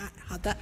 好的，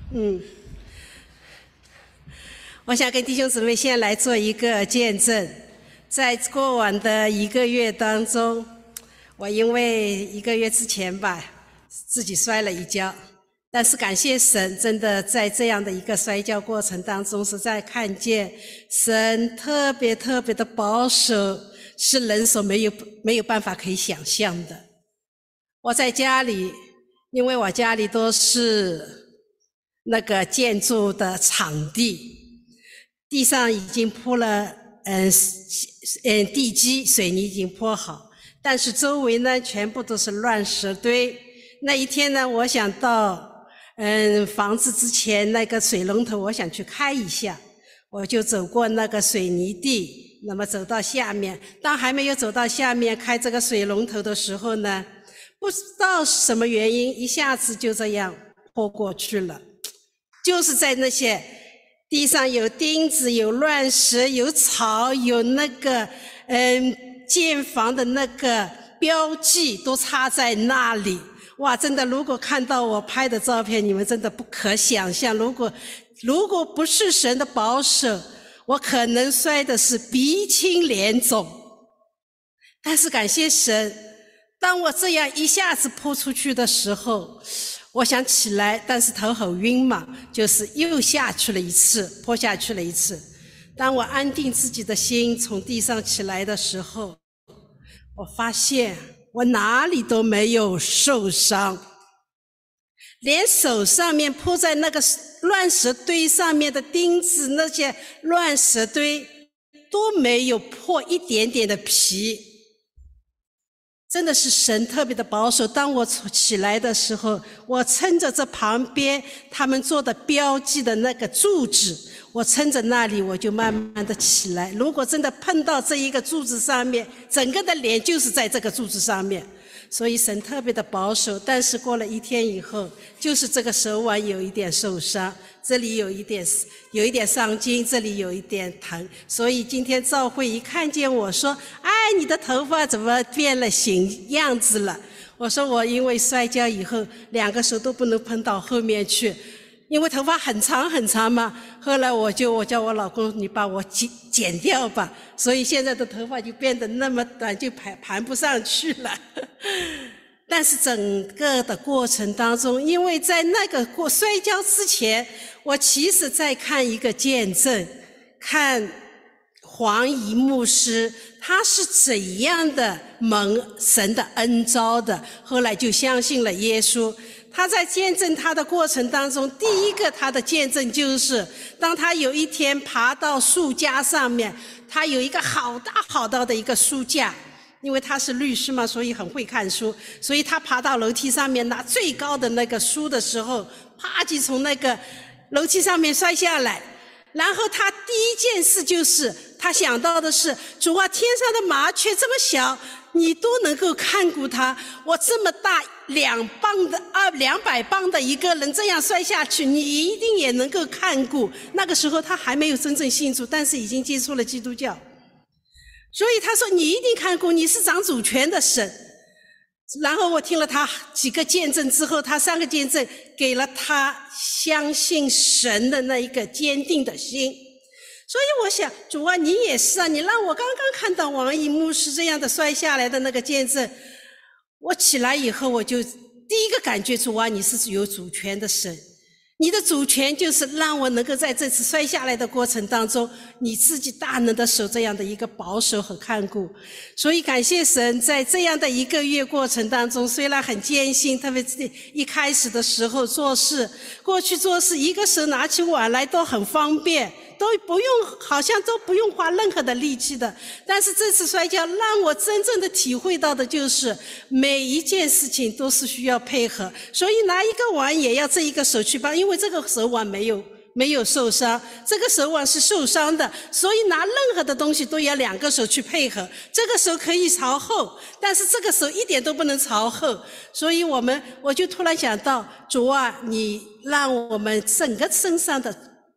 我想跟弟兄姊妹先来做一个见证。在过往的1个月当中，我因为1个月之前吧，自己摔了一跤。但是感谢神，真的在这样的一个摔跤过程当中，实在看见神特别的保守，是人所没有办法可以想象的。我在家里，因为我家里都是那个建筑的场地，地上已经铺了地基，水泥已经铺好，但是周围呢全部都是乱石堆。那一天呢，我想到房子之前那个水龙头，我想去开一下，我就走过那个水泥地，那么走到下面，当还没有走到下面开这个水龙头的时候呢，不知道是什么原因，一下子就这样泼过去了。就是在那些地上有钉子，有乱石，有草，有那个建房的那个标记都插在那里。哇，真的，如果看到我拍的照片，你们真的不可想象，如果不是神的保守，我可能摔的是鼻青脸肿。但是感谢神，当我这样一下子扑出去的时候，我想起来，但是头好晕嘛，就是又下去了一次，扑下去了一次。当我安定自己的心，从地上起来的时候，我发现我哪里都没有受伤，连手上面铺在那个乱石堆上面的钉子，那些乱石堆都没有破一点点的皮。真的是神特别的保守。当我起来的时候，我撑着这旁边他们做的标记的那个柱子，我撑着那里，我就慢慢的起来。如果真的碰到这一个柱子上面，整个的脸就是在这个柱子上面。所以神特别的保守。但是过了1天以后，就是这个手腕有一点受伤，这里有一点伤筋，这里有一点疼。所以今天教会一看见我说，哎，你的头发怎么变了形样子了？我说我因为摔跤以后2个手都不能碰到后面去，因为头发很长嘛。后来我叫我老公，你把我剪掉吧。所以现在的头发就变得那么短，就盘不上去了。但是整个的过程当中，因为在那个摔跤之前，我其实在看一个见证，看黄怡牧师他是怎样的蒙神的恩召的，后来就相信了耶稣。他在见证他的过程当中，第一个他的见证就是，当他有一天爬到书架上面，他有一个好大的一个书架，因为他是律师嘛，所以很会看书，所以他爬到楼梯上面拿最高的那个书的时候，啪就从那个楼梯上面摔下来。然后他第一件事就是他想到的是，主啊，天上的麻雀这么小，你都能够看顾它，我这么大200磅的一个人这样摔下去，你一定也能够看顾。那个时候他还没有真正信主，但是已经接触了基督教，所以他说你一定看顾，你是掌主权的神。然后我听了他几个见证之后，他3个见证给了他相信神的那一个坚定的心。所以我想，主啊，你也是啊，你让我刚刚看到王怡牧师这样的摔下来的那个见证，我起来以后，我就第一个感觉，主啊，你是有主权的神，你的主权就是让我能够在这次摔下来的过程当中，你自己大能的手这样的一个保守和看顾。所以感谢神，在这样的1个月过程当中，虽然很艰辛，特别是一开始的时候做事，过去做事一个手拿起碗来都很方便，好像都不用花任何的力气的。但是这次摔跤让我真正的体会到的就是每一件事情都是需要配合，所以拿一个碗也要这一个手去帮，因为这个手碗没有受伤，这个手碗是受伤的，所以拿任何的东西都要2个手去配合。这个手可以朝后，但是这个手一点都不能朝后。所以我就突然想到，主啊，你让我们整个身上的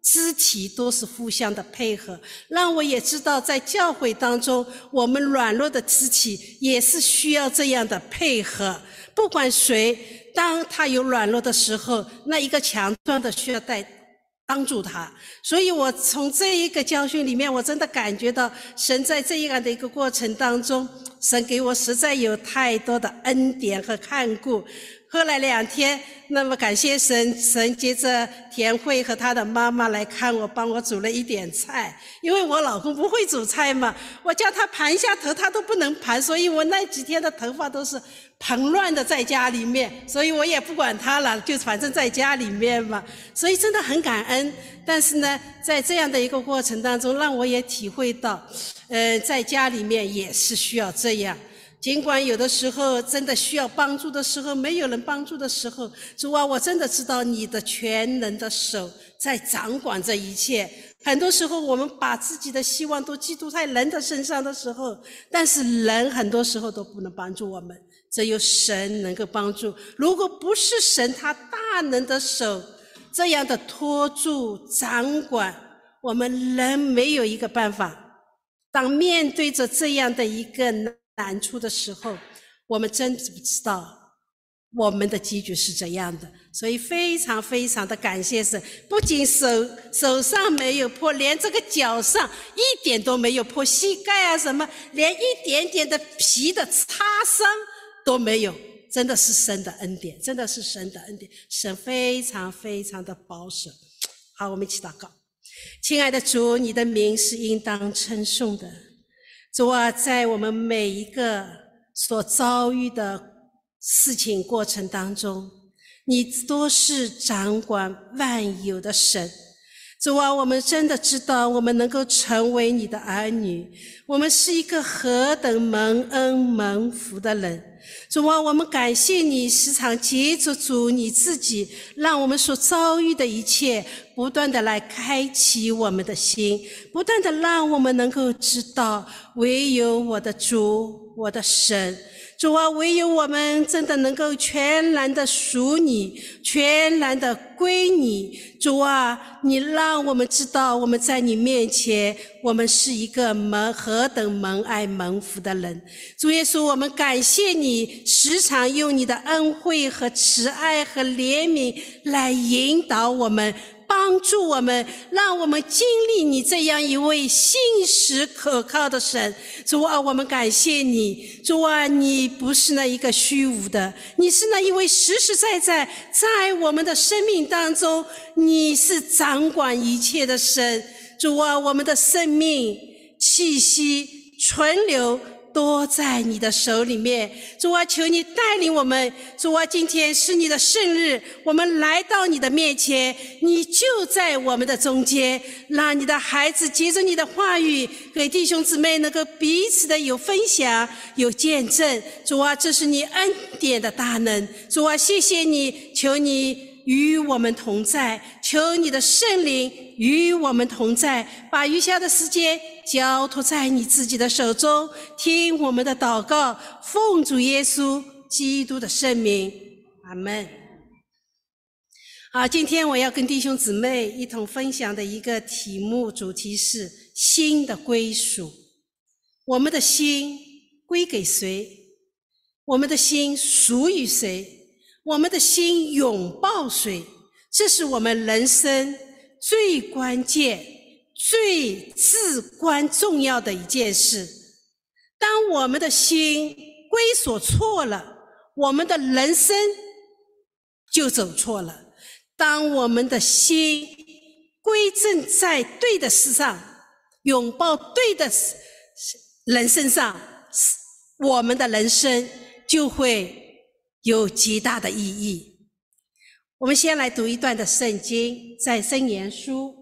肢体都是互相的配合，让我也知道在教会当中，我们软弱的肢体也是需要这样的配合。不管谁，当他有软弱的时候，那一个强壮的需要帮助他。所以我从这一个教训里面，我真的感觉到神在这样的一个过程当中，神给我实在有太多的恩典和看顾。后来2天，那么感谢神，神接着田慧和她的妈妈来看我，帮我煮了一点菜。因为我老公不会煮菜嘛，我叫他盘一下头，他都不能盘，所以我那几天的头发都是蓬乱的在家里面，所以我也不管他了，就反正在家里面嘛。所以真的很感恩。但是呢，在这样的一个过程当中，让我也体会到，在家里面也是需要这样。尽管有的时候真的需要帮助的时候，没有人帮助的时候，主啊，我真的知道你的全能的手在掌管这一切。很多时候我们把自己的希望都寄托在人的身上的时候，但是人很多时候都不能帮助我们，只有神能够帮助。如果不是神他大能的手这样的托住掌管，我们人没有一个办法。当面对着这样的一个难处的时候，我们真不知道我们的结局是怎样的。所以非常非常的感谢神，不仅手上没有破，连这个脚上一点都没有破，膝盖啊什么连一点点的皮的擦伤都没有。真的是神的恩典，真的是神的恩典，神非常非常的保守。好，我们一起祷告。亲爱的主，你的名是应当称颂的。主啊，在我们每一个所遭遇的事情过程当中，你都是掌管万有的神。主啊，我们真的知道我们能够成为你的儿女，我们是一个何等蒙恩蒙福的人。主啊，我们感谢你时常借着主你自己，让我们所遭遇的一切不断的来开启我们的心，不断的让我们能够知道唯有我的主，我的神。主啊，唯有我们真的能够全然的属你，全然的归你。主啊，你让我们知道我们在你面前，我们是一个何等蒙爱蒙福的人。主耶稣，我们感谢你时常用你的恩惠和慈爱和怜悯来引导我们，帮助我们，让我们经历你这样一位信实可靠的神。主啊，我们感谢你。主啊，你不是那一个虚无的，你是那一位实实在在在我们的生命当中，你是掌管一切的神。主啊，我们的生命气息存留都在你的手里面。主啊，求你带领我们。主啊，今天是你的圣日，我们来到你的面前，你就在我们的中间，让你的孩子接着你的话语，给弟兄姊妹能够彼此的有分享，有见证。主啊，这是你恩典的大能。主啊，谢谢你，求你与我们同在，求你的圣灵与我们同在，把余下的时间交托在你自己的手中，听我们的祷告，奉主耶稣基督的圣名，阿们。好，今天我要跟弟兄姊妹一同分享的一个题目主题是心的归属。我们的心归给谁？我们的心属于谁？我们的心拥抱谁？这是我们人生最关键、最至关重要的一件事。当我们的心归所错了，我们的人生就走错了。当我们的心归正在对的事上，拥抱对的人身上，我们的人生就会有极大的意义。我们先来读一段的圣经，在箴言书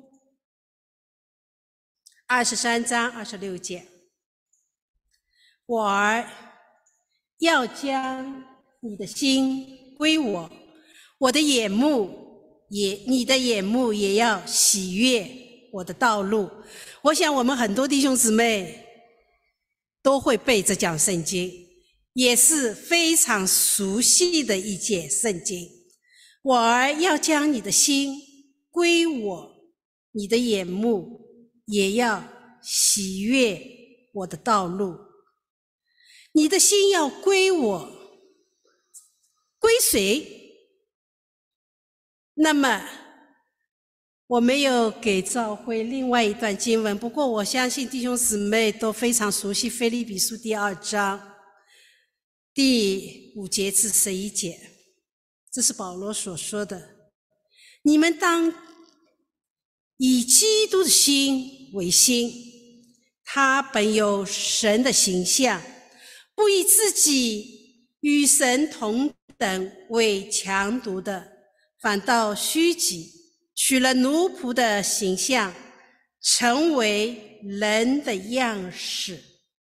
23章26节。我儿，要将你的心归我，我的眼目你的眼目也要喜悦我的道路。我想我们很多弟兄姊妹都会背这讲圣经，也是非常熟悉的一节圣经。我儿，要将你的心归我， 你的眼目也要喜悦我的道路，你的心要归我，归谁？那么我没有给教会另外一段经文，不过我相信弟兄姊妹都非常熟悉腓立比书第2章第5节至11节，这是保罗所说的：你们当以基督的心为心，他本有神的形象，不以自己与神同等为强夺的，反倒虚己，取了奴仆的形象，成为人的样式。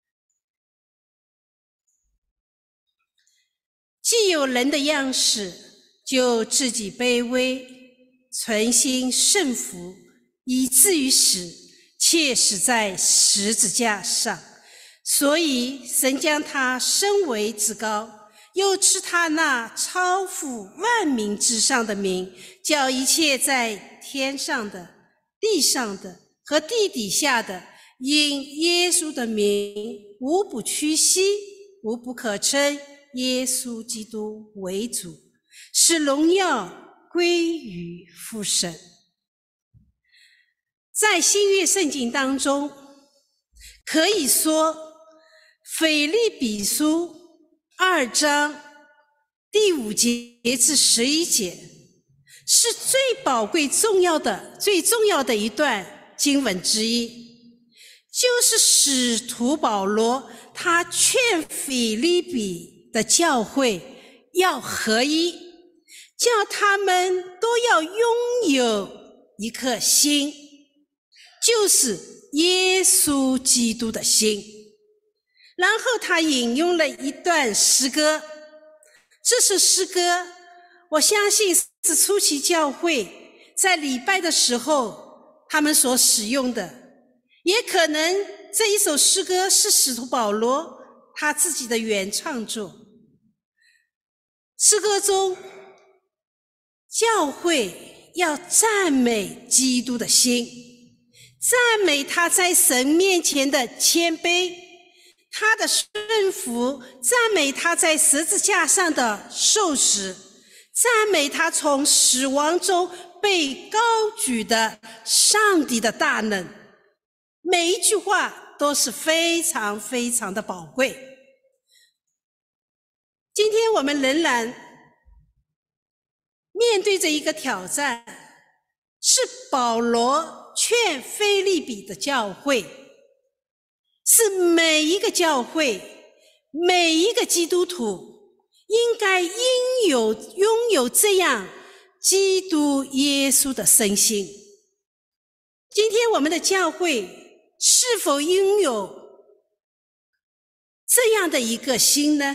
既有人的样式，就自己卑微，存心顺服，以至于死，且死在十字架上。所以神将他升为至高，又赐他那超乎万民之上的名，叫一切在天上的、地上的和地底下的，因耶稣的名，无不屈膝，无不可称耶稣基督为主，使荣耀归于父神。在新约圣经当中，可以说腓立比书2章第5节至11节是最宝贵最重要的一段经文之一，就是使徒保罗他劝腓立比的教会要合一，叫他们都要拥有一颗心，就是耶稣基督的心。然后他引用了一段诗歌，这首诗歌我相信是初期教会在礼拜的时候他们所使用的，也可能这一首诗歌是使徒保罗他自己的原创作。诗歌中，教会要赞美基督的心，赞美他在神面前的谦卑，他的顺服，赞美他在十字架上的受死，赞美他从死亡中被高举的上帝的大能。每一句话都是非常非常的宝贵。今天我们仍然面对着一个挑战，是保罗劝腓立比的教会，是每一个教会，每一个基督徒应该拥有这样基督耶稣的身心。今天我们的教会是否拥有这样的一个心呢？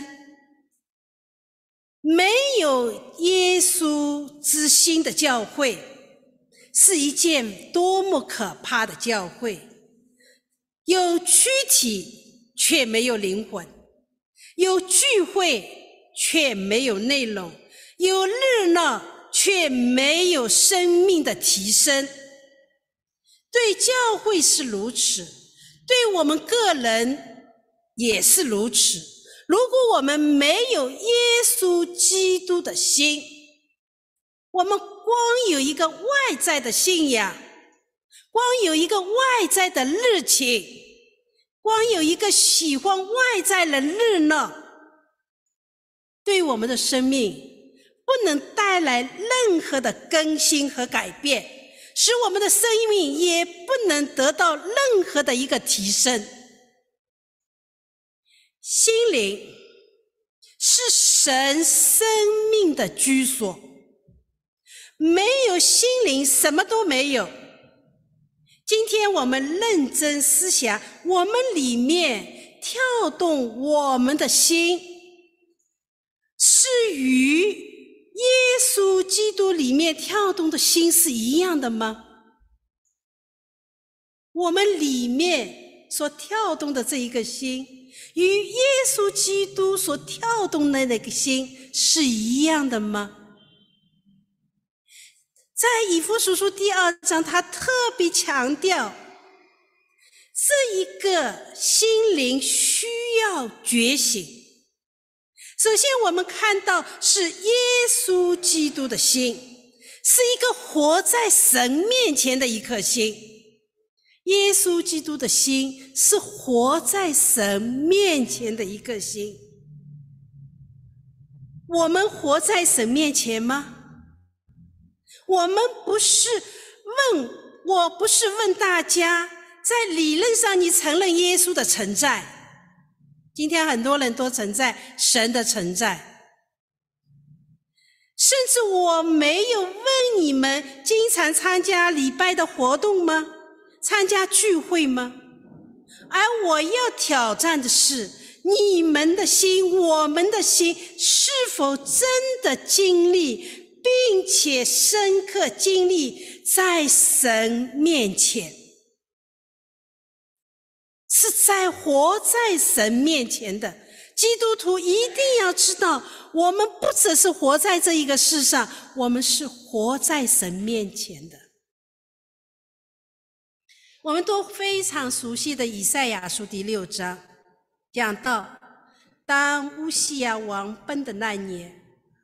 没有耶稣之心的教会是一件多么可怕的教会，有躯体却没有灵魂，有聚会却没有内容，有热闹却没有生命的提升。对教会是如此，对我们个人也是如此。如果我们没有耶稣基督的心，我们光有一个外在的信仰，光有一个外在的热情，光有一个喜欢外在的热闹，对我们的生命不能带来任何的更新和改变，使我们的生命也不能得到任何的一个提升。心灵是神生命的居所，没有心灵什么都没有。今天我们认真思想，我们里面跳动我们的心，是与耶稣基督里面跳动的心是一样的吗？我们里面所跳动的这一个心，与耶稣基督所跳动的那个心是一样的吗？在在以弗所书第2章，他特别强调这一个心灵需要觉醒。首先我们看到是耶稣基督的心，是一个活在神面前的一颗心。耶稣基督的心是活在神面前的一个心。我们活在神面前吗？我不是问大家，在理论上你承认耶稣的存在。今天很多人都存在神的存在，甚至我没有问你们经常参加礼拜的活动吗？参加聚会吗？而我要挑战的是，你们的心，我们的心是否真的经历并且深刻经历在神面前，是在活在神面前的。基督徒一定要知道，我们不只是活在这一个世上，我们是活在神面前的。我们都非常熟悉的以赛亚书第6章讲到，当乌西雅王崩的那年，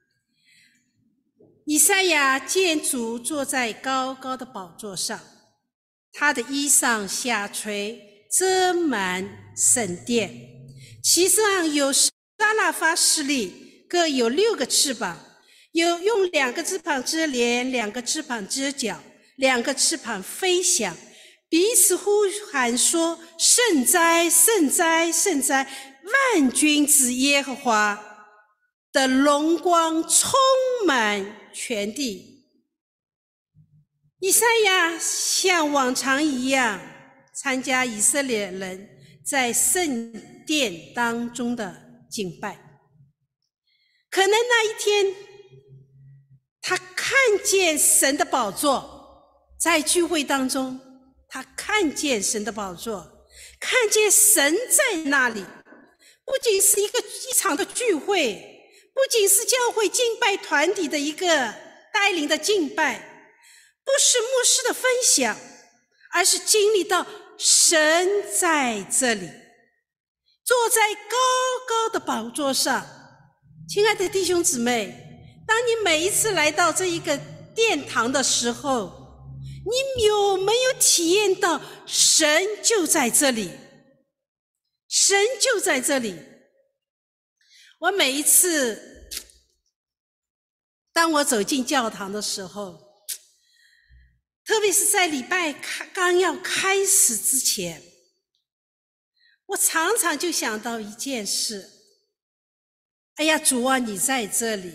以赛亚见主坐在高高的宝座上，他的衣裳下垂，遮满圣殿，其上有撒拉发势力，各有6个翅膀，有用2个翅膀遮脸，2个翅膀遮脚，2个翅膀飞翔，彼此呼喊说：圣哉，圣哉，圣哉！万军之耶和华的荣光充满全地。以赛亚像往常一样参加以色列人在圣殿当中的敬拜。可能那一天他看见神的宝座，在聚会当中他看见神的宝座，看见神在那里，不仅是一场的聚会，不仅是教会敬拜团体的一个带领的敬拜，不是牧师的分享，而是经历到神在这里，坐在高高的宝座上。亲爱的弟兄姊妹，当你每一次来到这一个殿堂的时候，你有没有体验到神就在这里？神就在这里。我每一次当我走进教堂的时候，特别是在礼拜刚要开始之前，我常常就想到一件事，哎呀，主啊，你在这里，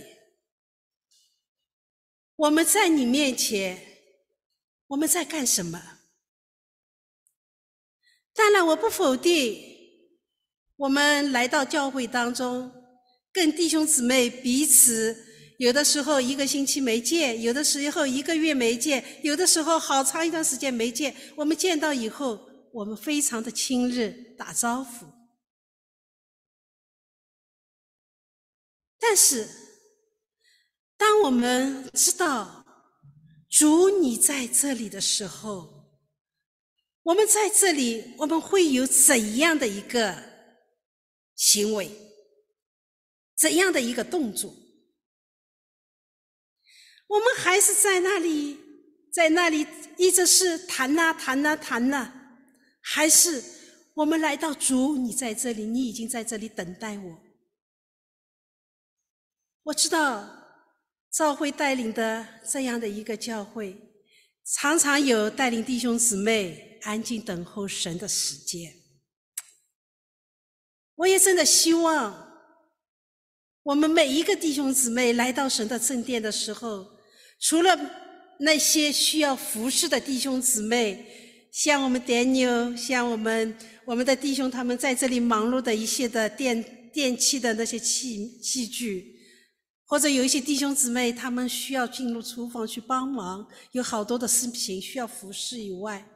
我们在你面前，我们在干什么？当然我不否定我们来到教会当中，跟弟兄姊妹彼此有的时候1个星期没见，有的时候1个月没见，有的时候好长一段时间没见，我们见到以后我们非常的亲热，打招呼。但是当我们知道主你在这里的时候，我们在这里我们会有怎样的一个行为，怎样的一个动作？我们还是在那里一直是谈啊，还是我们来到主你在这里，你已经在这里等待我？我知道教会带领的这样的一个教会，常常有带领弟兄姊妹安静等候神的时间。我也真的希望我们每一个弟兄姊妹来到神的正殿的时候，除了那些需要服侍的弟兄姊妹，像我们 Daniel， 像我们的弟兄，他们在这里忙碌的一些的电器的那些器具，或者有一些弟兄姊妹他们需要进入厨房去帮忙，有好多的事情需要服侍以外，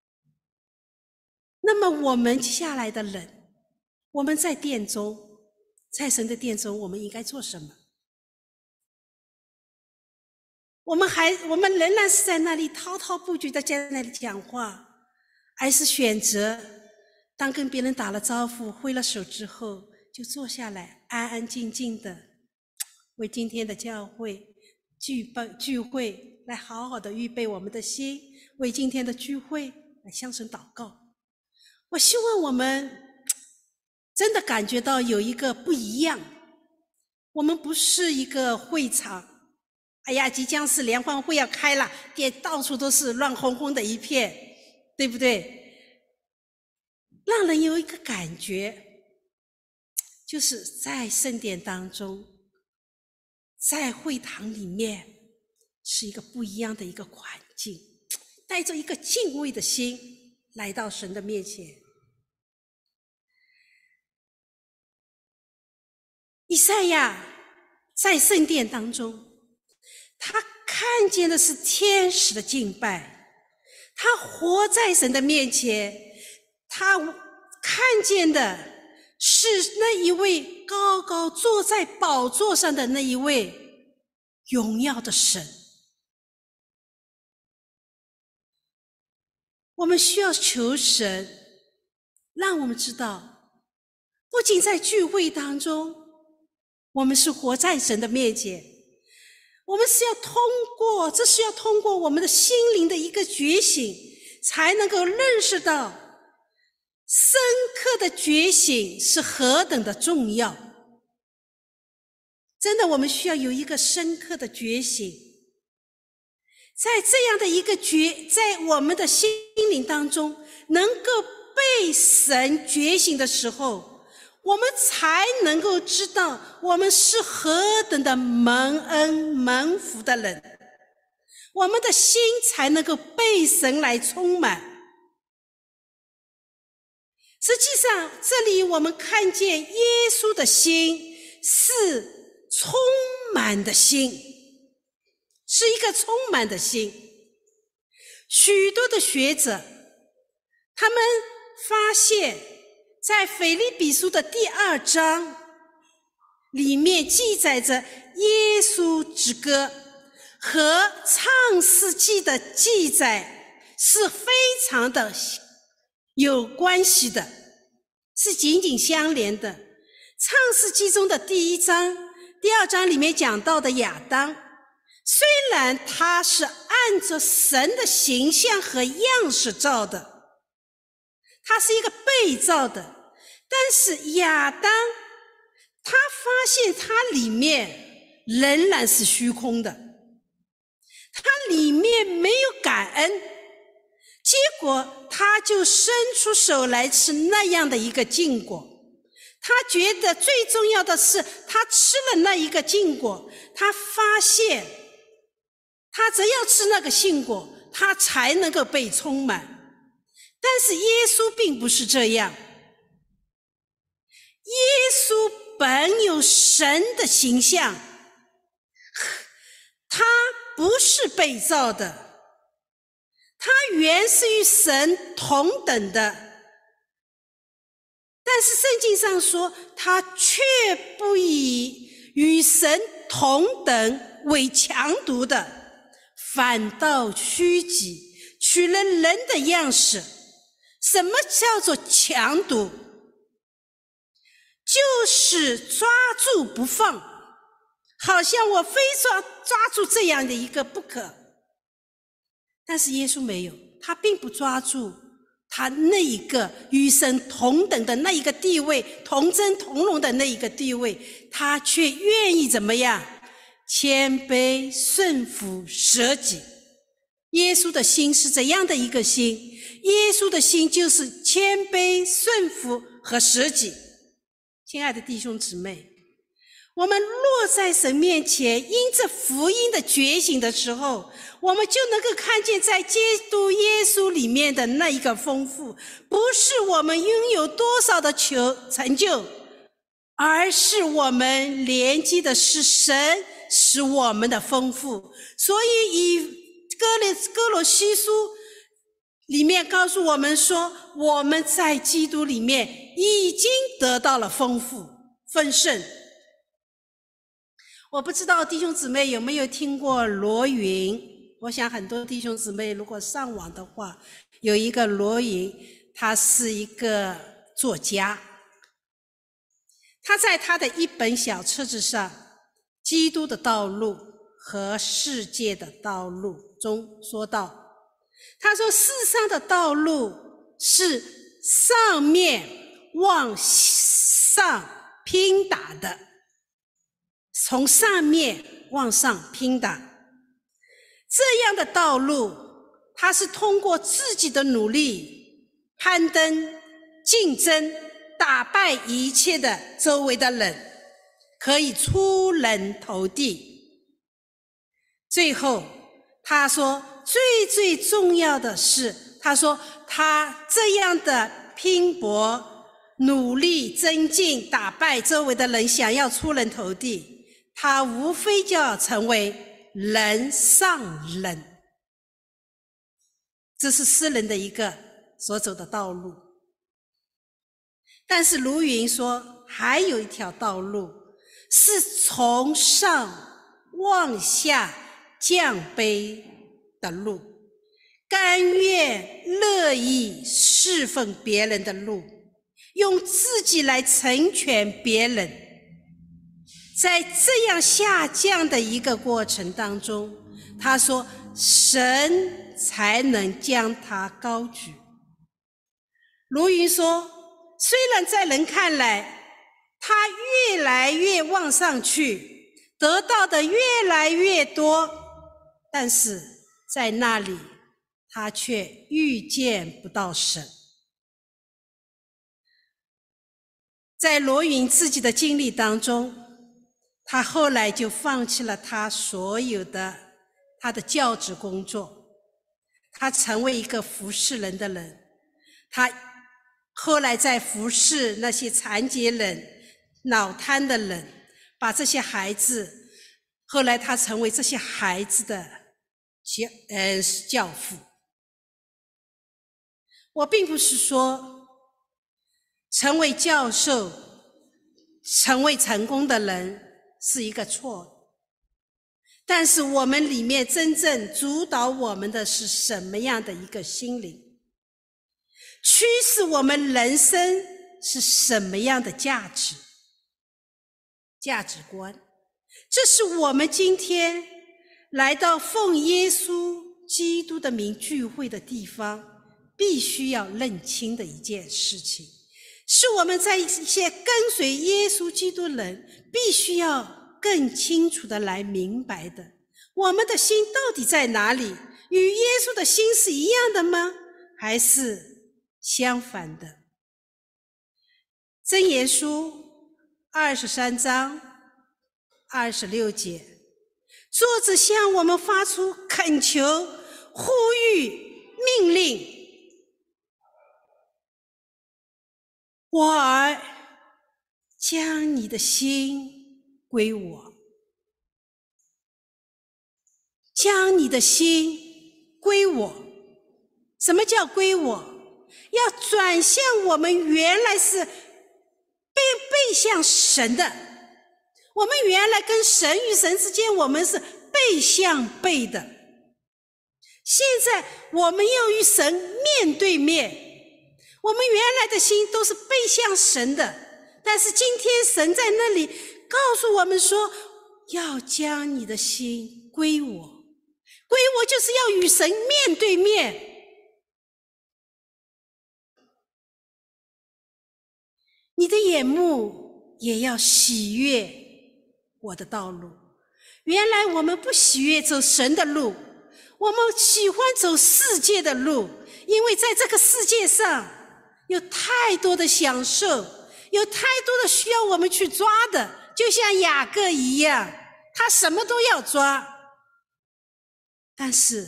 那么我们下来的人，我们在殿中，在神的殿中，我们应该做什么？ 我们仍然是在那里滔滔不绝的在那里讲话，而是选择当跟别人打了招呼挥了手之后，就坐下来安安静静的为今天的教会聚会来好好的预备我们的心，为今天的聚会来向神祷告。我希望我们真的感觉到有一个不一样，我们不是一个会场，哎呀，即将是联欢会要开了，到处都是乱哄哄的一片，对不对？让人有一个感觉，就是在圣殿当中，在会堂里面是一个不一样的一个环境，带着一个敬畏的心来到神的面前。以赛亚在圣殿当中，他看见的是天使的敬拜，他活在神的面前，他看见的是那一位高高坐在宝座上的那一位荣耀的神。我们需要求神让我们知道，不仅在聚会当中我们是活在神的面前，我们是要通过我们的心灵的一个觉醒，才能够认识到深刻的觉醒是何等的重要。真的，我们需要有一个深刻的觉醒，在这样的一个在我们的心灵当中能够被神觉醒的时候，我们才能够知道我们是何等的蒙恩蒙福的人，我们的心才能够被神来充满。实际上这里我们看见耶稣的心是充满的心，是一个充满的心。许多的学者他们发现在腓立比书的第2章里面记载着耶稣之歌和创世纪的记载是非常的有关系的，是紧紧相连的。创世纪中的第1章、第2章里面讲到的亚当，虽然他是按着神的形象和样式造的，他是一个被造的，但是亚当他发现他里面仍然是虚空的，他里面没有感恩，结果他就伸出手来吃那样的一个禁果。他觉得最重要的是他吃了那一个禁果，他发现他只要吃那个禁果，他才能够被充满。但是耶稣并不是这样，耶稣本有神的形象，他不是被造的，他原是与神同等的，但是圣经上说他却不以与神同等为强夺的，反倒虚己，取了人的样式。什么叫做强夺？就是抓住不放，好像我非抓住这样的一个不可。但是耶稣没有，他并不抓住他那一个与神同等的那一个地位，同真同荣的那一个地位，他却愿意怎么样？谦卑顺服舍己。耶稣的心是怎样的一个心？耶稣的心就是谦卑顺服和舍己。亲爱的弟兄姊妹，我们落在神面前，因着福音的觉醒的时候，我们就能够看见在基督耶稣里面的那一个丰富，不是我们拥有多少的成就，而是我们连接的是神使我们的丰富。所以以哥罗西书里面告诉我们说，我们在基督里面已经得到了丰富丰盛。 我不知道弟兄姊妹有没有听过罗云，我想很多弟兄姊妹如果上网的话，有一个罗云，他是一个作家，他在他的一本小册子上《基督的道路和世界的道路》中说道，他说世上的道路是上面往上拼打的，从上面往上拼打，这样的道路它是通过自己的努力攀登竞争打败一切的周围的人，可以出人头地。最后他说最重要的是，他说他这样的拼搏努力增进打败周围的人，想要出人头地，他无非就要成为人上人。这是诗人的一个所走的道路。但是卢云说还有一条道路是从上往下降卑的路，甘愿乐意侍奉别人的路，用自己来成全别人。在这样下降的一个过程当中，他说神才能将他高举。卢云说，虽然在人看来他越来越往上去，得到的越来越多，但是在那里他却遇见不到神。在罗云自己的经历当中，他后来就放弃了他所有的他的教职工作，他成为一个服侍人的人。他后来在服侍那些残疾人、脑瘫的人，把这些孩子，后来他成为这些孩子的教父。我并不是说成为教授、成为成功的人是一个错，但是我们里面真正主导我们的是什么样的一个心灵，驱使我们人生是什么样的价值观。这是我们今天来到奉耶稣基督的名聚会的地方必须要认清的一件事情，是我们在一些跟随耶稣基督的人必须要更清楚的来明白的。我们的心到底在哪里？与耶稣的心是一样的吗？还是相反的？箴言书23章26节，作者向我们发出恳求、呼吁、命令：我儿，将你的心归我，将你的心归我。什么叫归我？要转向我们原来是背向神的，我们原来跟神与神之间我们是背向背的，现在我们要与神面对面。我们原来的心都是背向神的，但是今天神在那里告诉我们说，要将你的心归我。归我就是要与神面对面。你的眼目也要喜悦我的道路。原来我们不喜悦走神的路，我们喜欢走世界的路，因为在这个世界上有太多的享受，有太多的需要我们去抓的，就像雅各一样，他什么都要抓。但是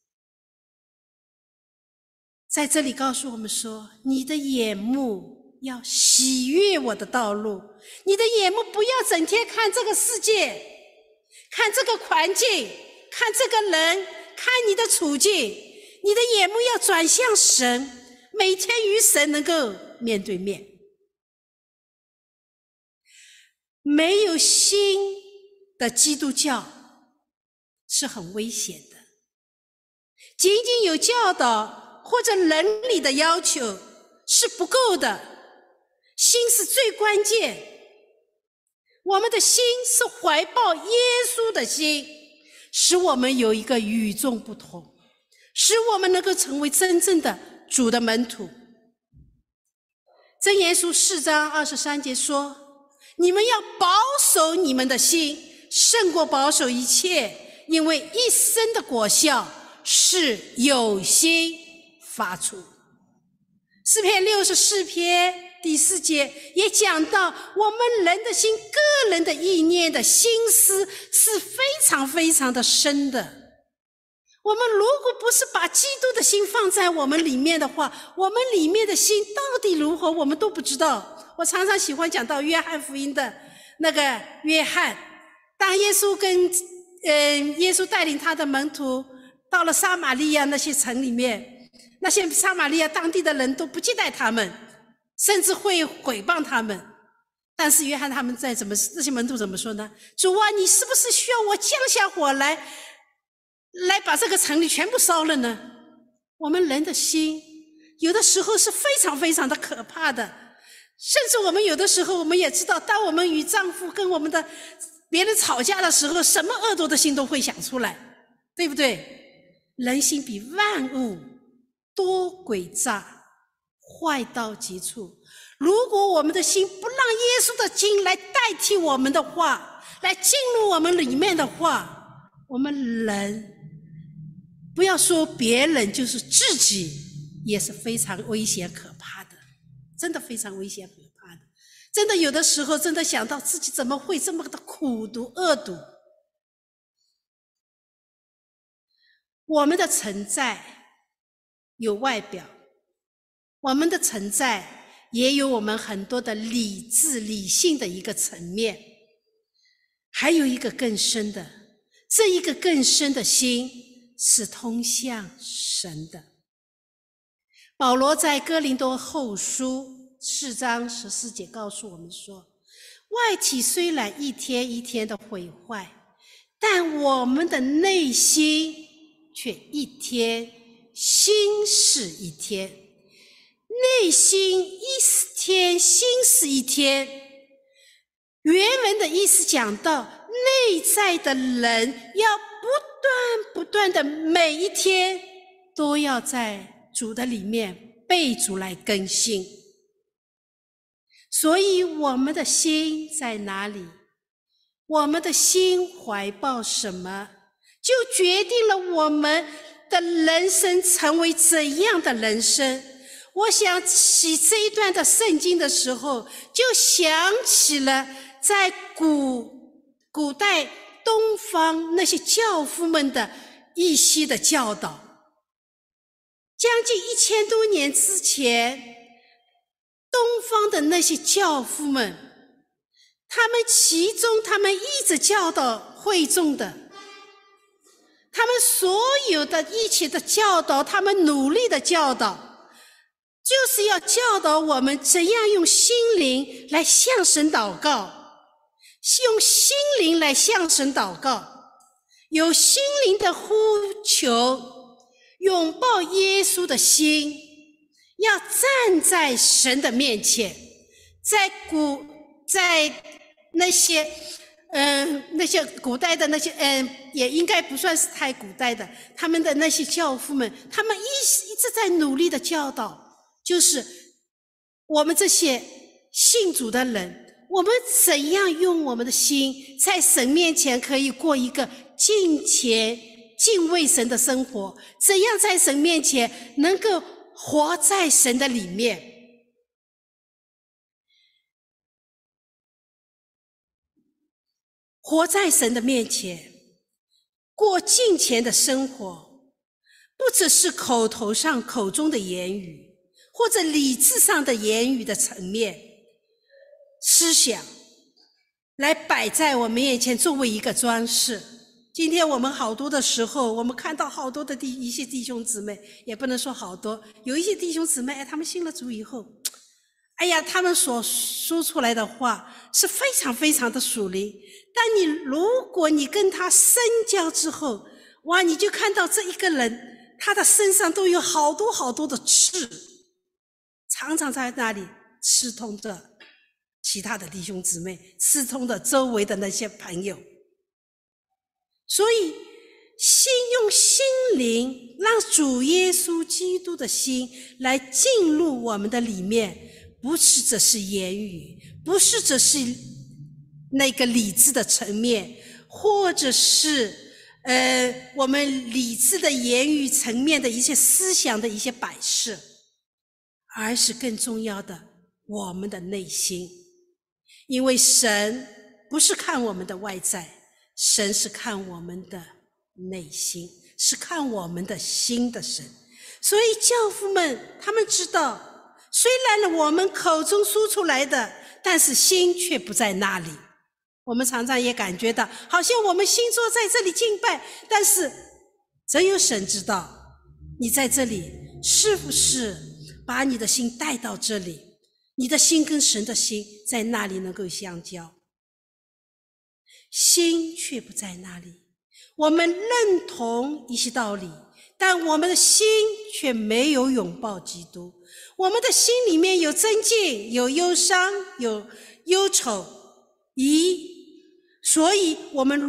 在这里告诉我们说，你的眼目要喜悦我的道路，你的眼目不要整天看这个世界，看这个环境，看这个人，看你的处境，你的眼目要转向神，每天与神能够面对面。没有心的基督教是很危险的。仅仅有教导或者伦理的要求是不够的，心是最关键。我们的心是怀抱耶稣的心，使我们有一个与众不同，使我们能够成为真正的主的门徒。箴言书4章23节说，你们要保守你们的心，胜过保守一切，因为一生的果效是有心发出。诗篇64篇第4节也讲到，我们人的心，个人的意念的心思是非常非常的深的。我们如果不是把基督的心放在我们里面的话，我们里面的心到底如何，我们都不知道。我常常喜欢讲到约翰福音的那个约翰，当耶稣带领他的门徒到了撒玛利亚那些城里面，那些撒玛利亚当地的人都不接待他们，甚至会毁谤他们。但是约翰他们这些门徒怎么说呢？主啊，你是不是需要我降下火来把这个城里全部烧了呢？我们人的心有的时候是非常非常的可怕的，甚至我们有的时候我们也知道，当我们与丈夫跟我们的别人吵架的时候，什么恶毒的心都会想出来，对不对？人心比万物多诡诈，坏到极处。如果我们的心不让耶稣的经来代替我们的话，来进入我们里面的话，我们人不要说别人，就是自己也是非常危险可怕的，真的非常危险可怕的。真的有的时候真的想到自己怎么会这么的苦毒恶毒。我们的存在有外表，我们的存在也有我们很多的理智理性的一个层面，还有一个更深的，这一个更深的心是通向神的。保罗在哥林多后书4章14节告诉我们说，外体虽然一天一天的毁坏，但我们的内心却一天新似一天，内心一天新似一天。原文的意思讲到，内在的人要不断的每一天都要在主的里面被主来更新。所以我们的心在哪里，我们的心怀抱什么，就决定了我们的人生成为怎样的人生。我想起这一段的圣经的时候，就想起了在古代东方那些教父们的一些的教导。将近1000多年之前，东方的那些教父们，他们一直教导会众的，他们所有的一切的教导，他们努力的教导，就是要教导我们怎样用心灵来向神祷告，用心灵来向神祷告，有心灵的呼求，拥抱耶稣的心，要站在神的面前。在那些古代的那些也应该不算是太古代的，他们的那些教父们，他们一直在努力的教导，就是我们这些信主的人，我们怎样用我们的心在神面前可以过一个敬畏神的生活，怎样在神面前能够活在神的里面。活在神的面前，过敬虔的生活，不只是口中的言语，或者理智上的言语的层面，思想来摆在我们面前作为一个装饰。今天我们好多的时候，我们看到好多的一些弟兄姊妹，也不能说好多，有一些弟兄姊妹他们信了主以后， 哎呀，他们所说出来的话是非常非常的属灵，但如果你跟他深交之后，哇，你就看到这一个人，他的身上都有好多好多的刺，常常在那里刺痛着其他的弟兄姊妹，刺痛着周围的那些朋友。所以用心灵让主耶稣基督的心来进入我们的里面，不是只是言语，不是只是那个理智的层面，或者是我们理智的言语层面的一些思想的一些摆设，而是更重要的我们的内心。因为神不是看我们的外在，神是看我们的内心，是看我们的心的神。所以教父们他们知道，虽然我们口中说出来的，但是心却不在那里。我们常常也感觉到好像我们心坐在这里敬拜，但是只有神知道你在这里是不是把你的心带到这里，你的心跟神的心在那里能够相交，心却不在那里。我们认同一些道理，但我们的心却没有拥抱基督。我们的心里面有增进，有忧伤，有忧愁，所以我们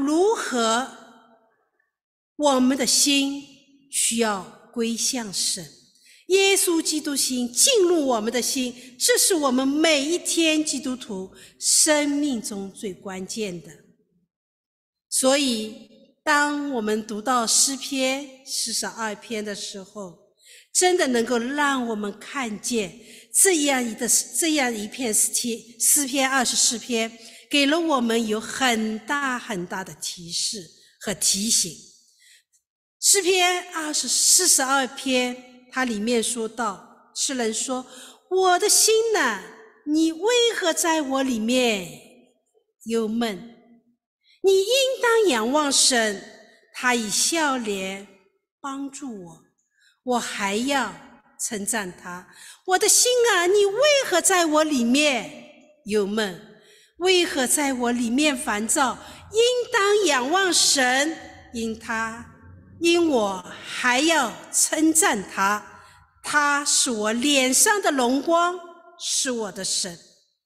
我们的心需要归向神，耶稣基督心进入我们的心，这是我们每一天基督徒生命中最关键的。所以当我们读到诗篇42篇的时候，真的能够让我们看见这样一篇诗篇24篇，给了我们有很大很大的提示和提醒。诗篇42篇它里面说到，诗人说，我的心哪，你为何在我里面忧闷？你应当仰望神，他以笑脸帮助我，我还要称赞他。我的心啊，你为何在我里面忧闷？为何在我里面烦躁？应当仰望神，因我还要称赞他，他是我脸上的荣光，是我的神。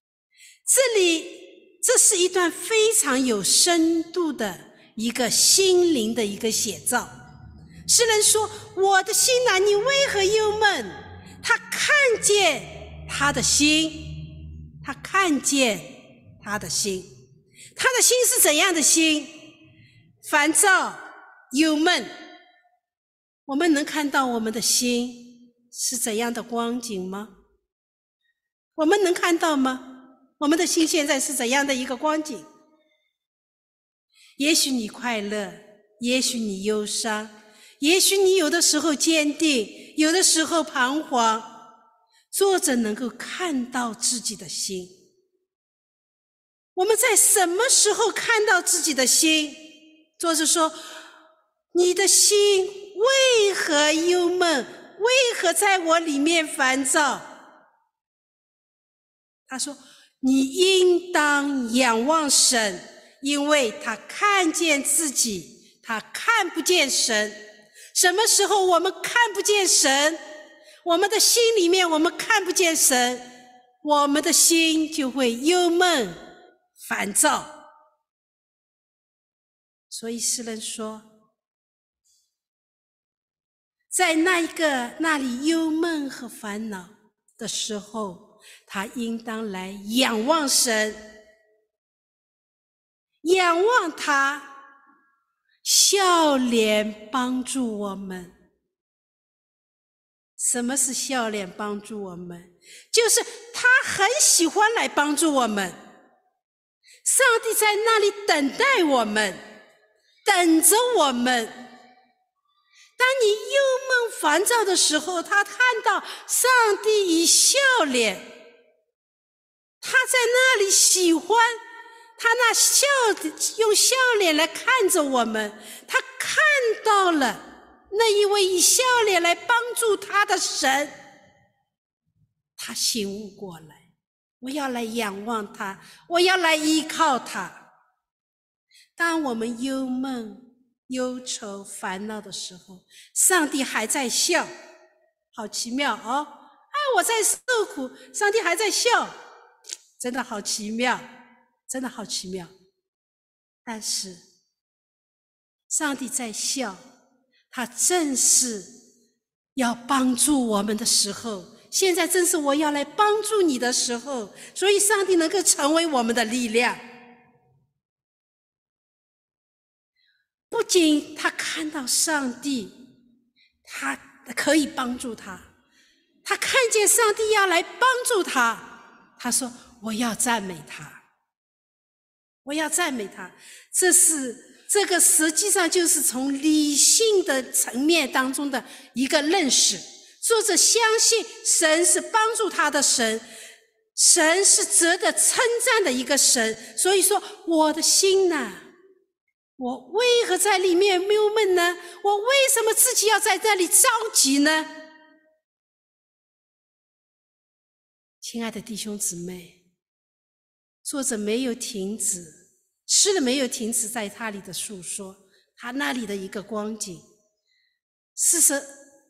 这是一段非常有深度的一个心灵的一个写照。诗人说，我的心啊，你为何忧闷？他看见他的心，他看见他的心，他的心是怎样的心？烦躁、忧闷。我们能看到我们的心是怎样的光景吗？我们能看到吗？我们的心现在是怎样的一个光景？也许你快乐，也许你忧伤，也许你有的时候坚定，有的时候彷徨。作者能够看到自己的心。我们在什么时候看到自己的心？作者说，你的心为何忧闷？为何在我里面烦躁？他说，你应当仰望神，因为他看见自己，他看不见神。什么时候我们看不见神？我们的心里面我们看不见神，我们的心就会忧闷烦躁。所以诗人说，在那里忧闷和烦恼的时候，他应当来仰望神，仰望他，笑脸帮助我们。什么是笑脸帮助我们？就是他很喜欢来帮助我们。上帝在那里等待我们，等着我们。当你忧闷烦躁的时候，他看到上帝以笑脸，他在那里喜欢，他用笑脸来看着我们，他看到了那一位以笑脸来帮助他的神，他醒悟过来， 我要来仰望他，我要来依靠他。当我们忧闷、忧愁、烦恼的时候，上帝还在笑，好奇妙哦！我在受苦，上帝还在笑，真的好奇妙，真的好奇妙。但是上帝在笑，他正是要帮助我们的时候，现在正是我要来帮助你的时候，所以上帝能够成为我们的力量。不仅他看到上帝，他可以帮助他，他看见上帝要来帮助他，他说我要赞美他，我要赞美他。这个实际上就是从理性的层面当中的一个认识。作者相信神是帮助他的神，神是值得称赞的一个神，所以说我的心哪，我为何在里面忧闷呢？我为什么自己要在这里着急呢？亲爱的弟兄姊妹，作者没有停止，诗人没有停止在他里的诉说他那里的一个光景。42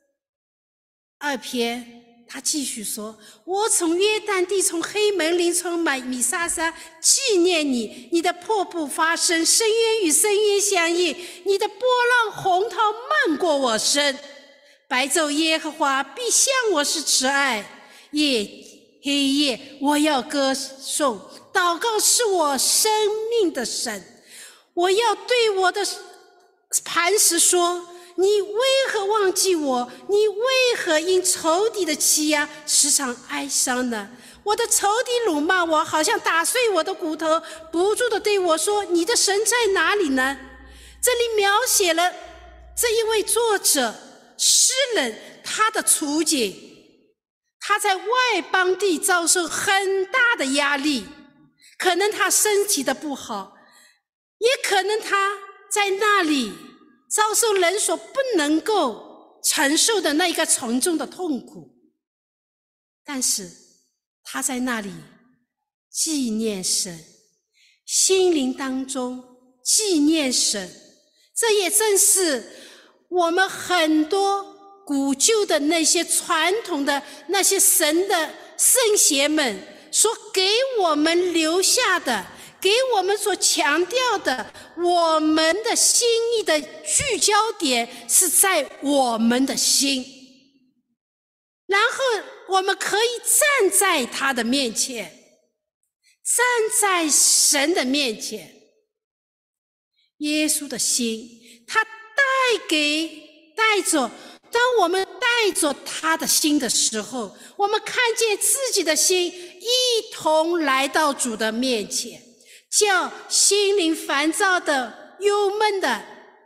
篇他继续说，我从约旦地，从黑门岭，从米沙山纪念你，你的瀑布发声，深渊与深渊相应，你的波浪洪涛漫过我身。白昼耶和华必向我是慈爱，黑夜我要歌颂。祷告是我生命的神，我要对我的磐石说，你为何忘记我？你为何因仇敌的欺压时常哀伤呢？我的仇敌辱骂我，好像打碎我的骨头，不住地对我说，你的神在哪里呢？这里描写了这一位作者诗人他的处境，他在外邦地遭受很大的压力，可能他身体的不好，也可能他在那里遭受人所不能够承受的那一个沉重的痛苦，但是他在那里纪念神，心灵当中纪念神。这也正是我们很多古旧的那些传统的那些神的圣贤们所给我们留下的，给我们所强调的，我们的心意的聚焦点是在我们的心，然后我们可以站在他的面前，站在神的面前。耶稣的心，他带着，当我们带着他的心的时候，我们看见自己的心一同来到主的面前，叫心灵烦躁的、忧闷的，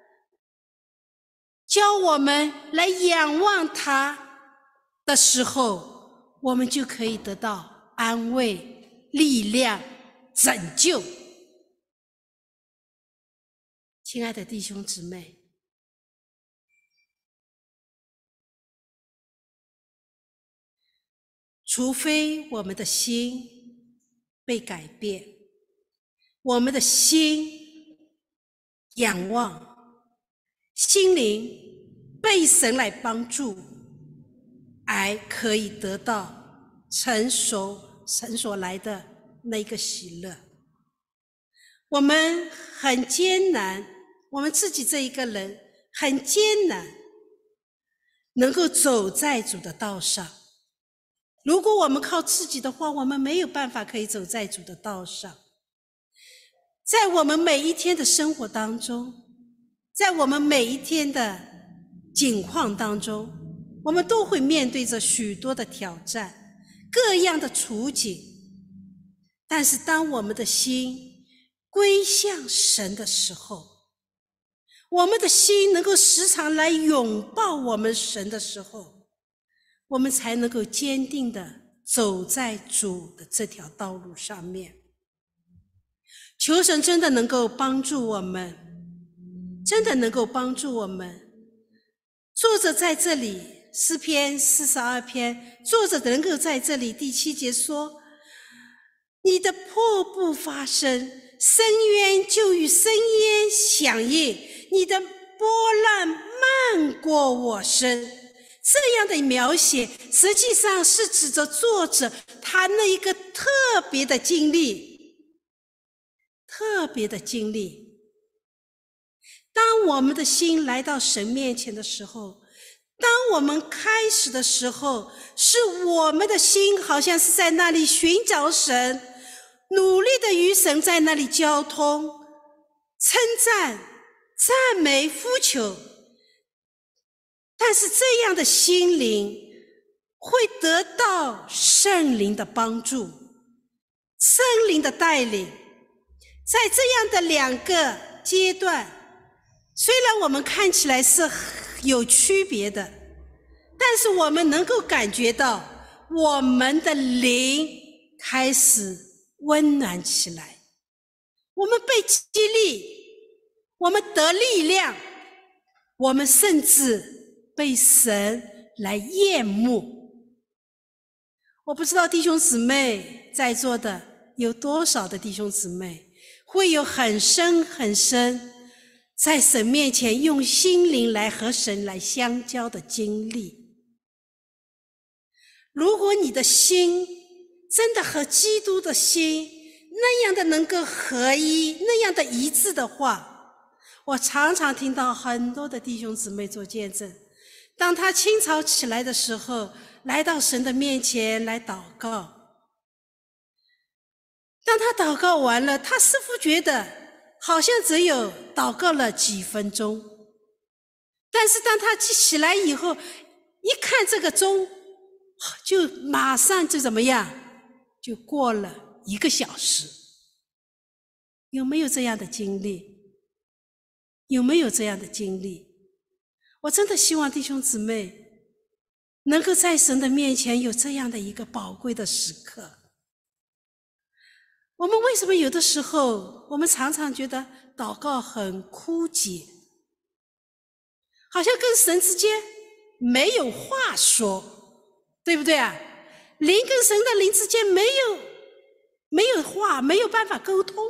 叫我们来仰望他的时候，我们就可以得到安慰、力量、拯救。亲爱的弟兄姊妹，除非我们的心被改变，我们的心仰望，心灵被神来帮助，而可以得到神所来的那个喜乐。我们很艰难，我们自己这一个人很艰难能够走在主的道上。如果我们靠自己的话，我们没有办法可以走在主的道上。在我们每一天的生活当中，在我们每一天的境况当中，我们都会面对着许多的挑战，各样的处境。但是当我们的心归向神的时候，我们的心能够时常来拥抱我们神的时候，我们才能够坚定地走在主的这条道路上面。求神真的能够帮助我们，真的能够帮助我们。作者在这里，诗篇42篇，作者能够在这里第7节说， 你的瀑布发声，深渊就与深渊响应，你的波浪漫过我身。这样的描写实际上是指着作者他那一个特别的经历。当我们的心来到神面前的时候，当我们开始的时候，是我们的心好像是在那里寻找神，努力的与神在那里交通，称赞、赞美、呼求。但是这样的心灵会得到圣灵的帮助，圣灵的带领。在这样的两个阶段，虽然我们看起来是有区别的，但是我们能够感觉到我们的灵开始温暖起来，我们被激励，我们得力量，我们甚至被神来厌恶。我不知道弟兄姊妹在座的有多少的弟兄姊妹会有很深很深在神面前用心灵来和神来相交的经历。如果你的心真的和基督的心那样的能够合一，那样的一致的话，我常常听到很多的弟兄姊妹做见证，当他清早起来的时候，来到神的面前来祷告，当他祷告完了，他似乎觉得好像只有祷告了几分钟，但是当他起来以后，一看这个钟，就马上就怎么样，就过了1个小时。有没有这样的经历？我真的希望弟兄姊妹能够在神的面前有这样的一个宝贵的时刻。我们为什么有的时候我们常常觉得祷告很枯竭，好像跟神之间没有话说，对不对啊？灵跟神的灵之间没有话，没有办法沟通。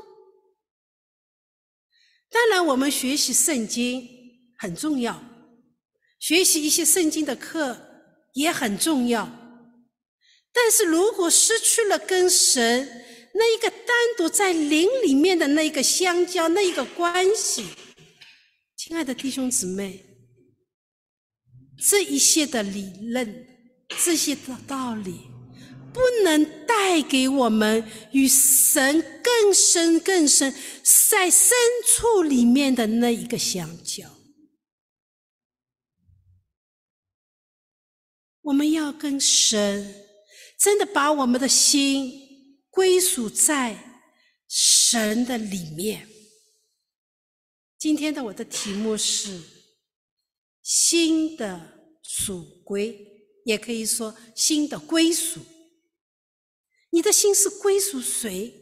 当然我们学习圣经很重要，学习一些圣经的课也很重要，但是如果失去了跟神那一个单独在灵里面的那个相交，那一个关系，亲爱的弟兄姊妹，这一些的理论，这些的道理不能带给我们与神更深更深在深处里面的那一个相交。我们要跟神真的把我们的心归属在神的里面。今天的我的题目是心的属归，也可以说心的归属。你的心是归属谁？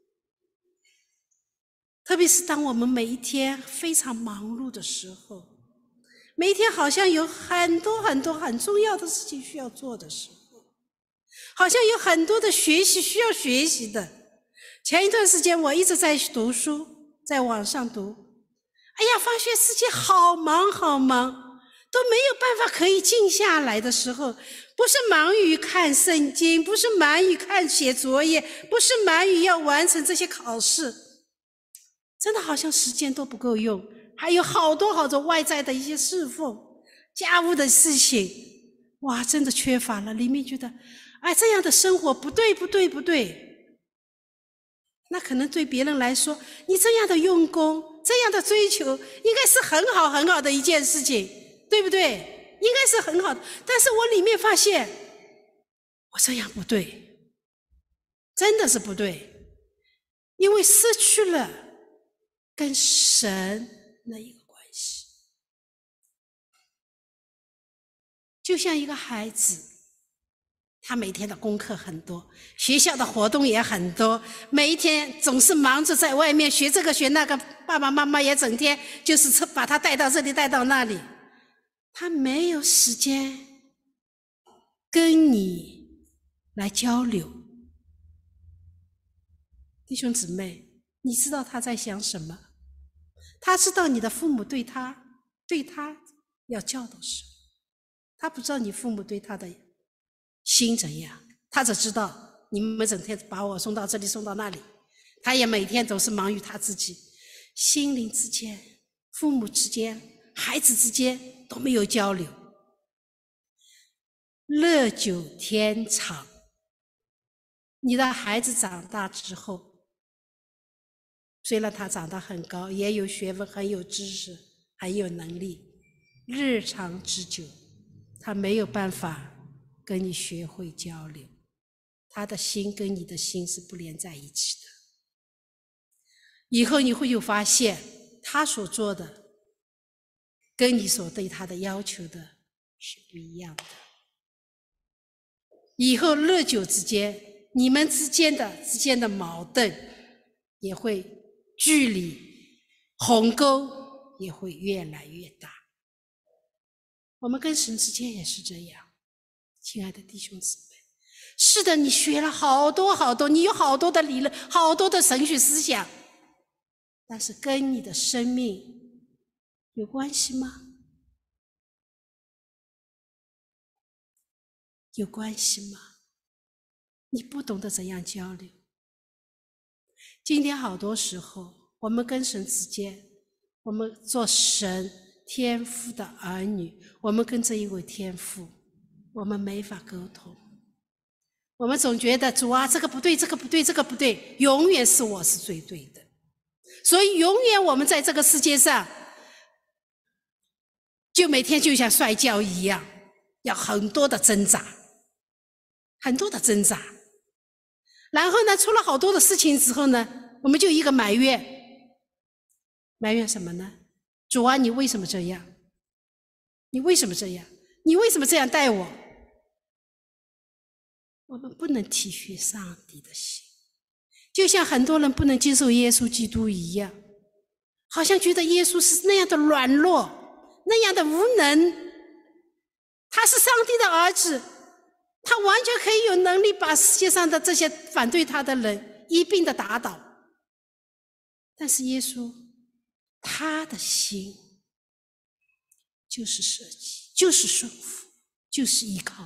特别是当我们每一天非常忙碌的时候，每一天好像有很多很多很重要的事情需要做的时候，好像有很多的学习需要学习的。前一段时间我一直在读书，在网上读，哎呀，发现世界好忙好忙，都没有办法可以静下来的时候，不是忙于看圣经，不是忙于写作业，不是忙于要完成这些考试，真的好像时间都不够用，还有好多好多外在的一些侍奉、家务的事情，哇，真的缺乏了。里面觉得，哎，这样的生活不对。那可能对别人来说，你这样的用功，这样的追求，应该是很好很好的一件事情，对不对？应该是很好的。但是我里面发现，我这样不对，真的是不对，因为失去了跟神那一个关系。就像一个孩子，他每天的功课很多，学校的活动也很多，每一天总是忙着在外面学这个学那个，爸爸妈妈也整天就是把他带到这里带到那里，他没有时间跟你来交流。 弟兄姊妹，你知道他在想什么？他知道你的父母对他要教导什么，他不知道你父母对他的心怎样，他只知道你们整天把我送到这里送到那里，他也每天都是忙于他自己，心灵之间、父母之间、孩子之间都没有交流。日久天长，你的孩子长大之后，虽然他长得很高，也有学问，很有知识，很有能力，日长之久，他没有办法跟你学会交流，他的心跟你的心是不连在一起的。以后你会有发现，他所做的跟你所对他的要求的是不一样的。以后日久之间，你们之间的矛盾也会，距离鸿沟也会越来越大。我们跟神之间也是这样，亲爱的弟兄姊妹。是的，你学了好多，你有好多的理论，好多的神学思想，但是跟你的生命有关系吗？有关系吗？你不懂得怎样交流。今天好多时候，我们跟神之间，我们做神天父的儿女，我们跟这一位天父，我们没法沟通。我们总觉得主啊，这个不对，这个不对，这个不对，永远是我是最对的。所以永远我们在这个世界上，就每天就像摔跤一样，要很多的挣扎，很多的挣扎。然后呢，出了好多的事情之后呢，我们就一个埋怨。埋怨什么呢？主啊，你为什么这样？你为什么这样？你为什么这样待我？我们不能体恤上帝的心，就像很多人不能接受耶稣基督一样，好像觉得耶稣是那样的软弱，那样的无能，他是上帝的儿子，他完全可以有能力把世界上的这些反对他的人一并的打倒。但是耶稣，他的心就是舍己，就是顺服，就是依靠。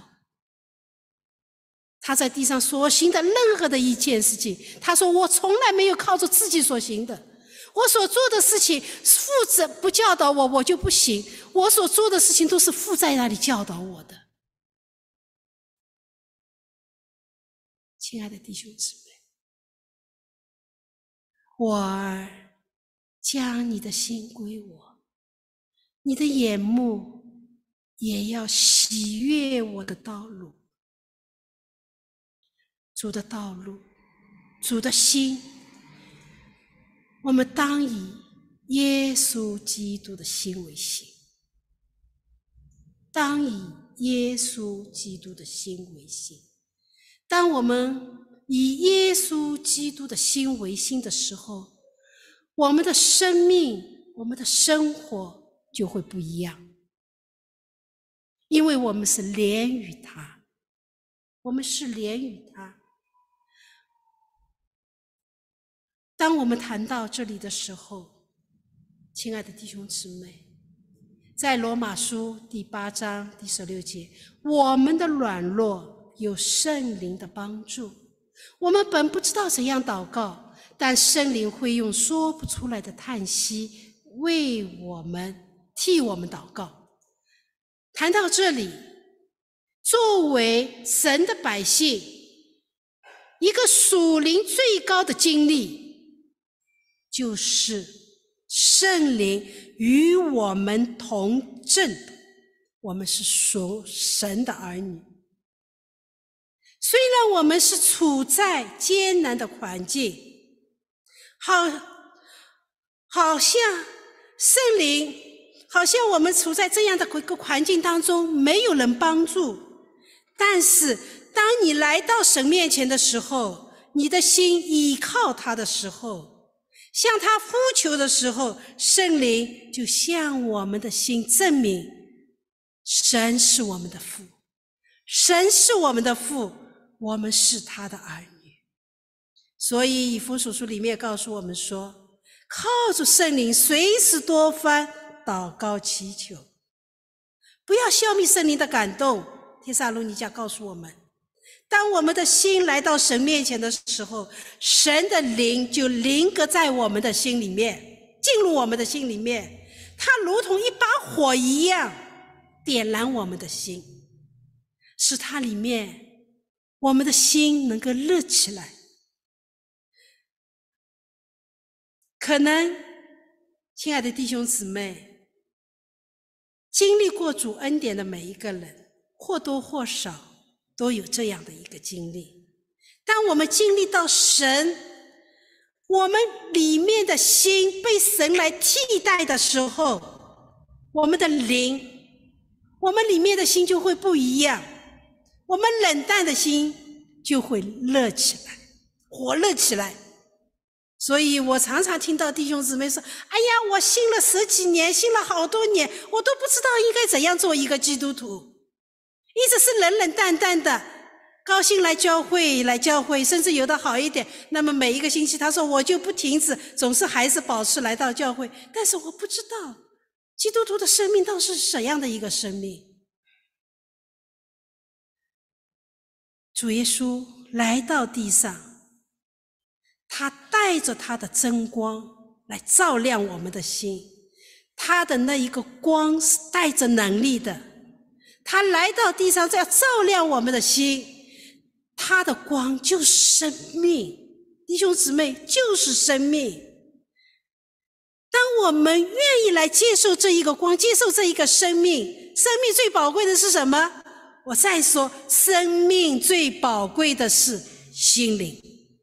他在地上所行的任何的一件事情，他说我从来没有靠着自己所行的，我所做的事情父子不教导我，我就不行，我所做的事情都是父在那里教导我的。亲爱的弟兄姊妹，我儿，将你的心归我，你的眼目也要喜悦我的道路。主的道路，主的心，我们当以耶稣基督的心为心，当以耶稣基督的心为心。当我们以耶稣基督的心为心的时候，我们的生命，我们的生活就会不一样，因为我们是连于他，我们是连于他。当我们谈到这里的时候，亲爱的弟兄姊妹，在罗马书第8章第16节，我们的软弱有圣灵的帮助，我们本不知道怎样祷告，但圣灵会用说不出来的叹息为我们替我们祷告。谈到这里，作为神的百姓，一个属灵最高的经历，就是圣灵与我们同证的，我们是属神的儿女。虽然我们是处在艰难的环境，好像圣灵，好像我们处在这样的一个环境当中，没有人帮助。但是当你来到神面前的时候，你的心倚靠他的时候，向他呼求的时候，圣灵就向我们的心证明，神是我们的父，神是我们的父，我们是他的儿女。 所以以弗所书里面告诉我们说，靠着圣灵随时多番祷告祈求，不要消灭圣灵的感动。帖撒罗尼迦告诉我们，当我们的心来到神面前的时候，神的灵就临格在我们的心里面，进入我们的心里面，它如同一把火一样点燃我们的心，使它里面我们的心能够热起来。可能亲爱的弟兄姊妹，经历过主恩典的每一个人或多或少都有这样的一个经历。当我们经历到神，我们里面的心被神来替代的时候，我们的灵，我们里面的心就会不一样，我们冷淡的心就会热起来，火热起来。所以我常常听到弟兄姊妹说，哎呀，我信了10几年，信了好多年，我都不知道应该怎样做一个基督徒，一直是冷冷淡淡的，高兴来教会，甚至有的好一点，那么每一个星期他说我就不停止，总是还是保持来到教会。但是我不知道基督徒的生命到底是怎样的一个生命。主耶稣来到地上，他带着他的真光来照亮我们的心，他的那一个光是带着能力的，他来到地上要照亮我们的心，他的光就是生命，弟兄姊妹，就是生命。当我们愿意来接受这一个光，接受这一个生命，生命最宝贵的是什么？我再说，生命最宝贵的是心灵。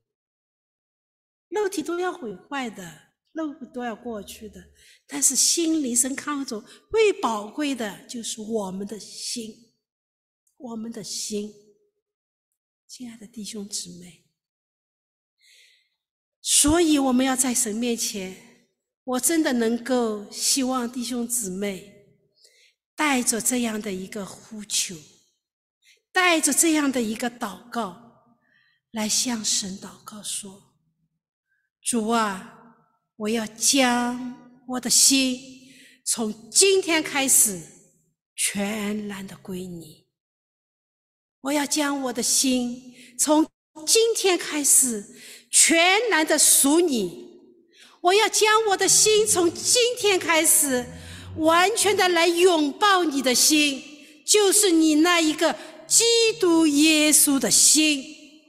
肉体都要毁坏的，肉体都要过去的，但是心灵神看重最宝贵的就是我们的心，我们的心。亲爱的弟兄姊妹，所以我们要在神面前，我真的能够希望弟兄姊妹带着这样的一个呼求，带着这样的一个祷告来向神祷告说，主啊，我要将我的心从今天开始全然的归你，我要将我的心从今天开始全然的属你，我要将我的心从今天开始完全的来拥抱你的心，就是你那一个基督耶稣的心。